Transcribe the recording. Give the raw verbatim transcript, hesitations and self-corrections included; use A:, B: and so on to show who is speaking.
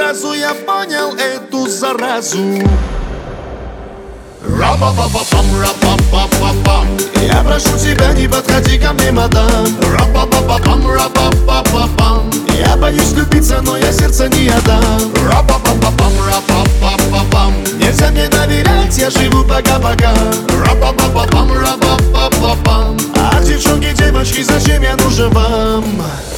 A: сразу я понял эту заразу. Ра-па-па-па-пам, ра-па-па-па-пам. Я прошу тебя, не подходи ко мне, мадам. Ра-па-па-па-пам, ра-па-па-па-пам. Я боюсь влюбиться, но я сердце не отдам. Ра-па-па-па-пам, ра-па-па-па-пам. Нельзя мне доверять, я живу пока-пока. Ра-па-па-па-пам, ра-па-па-па-пам. А девчонки, девочки, зачем я нужен вам?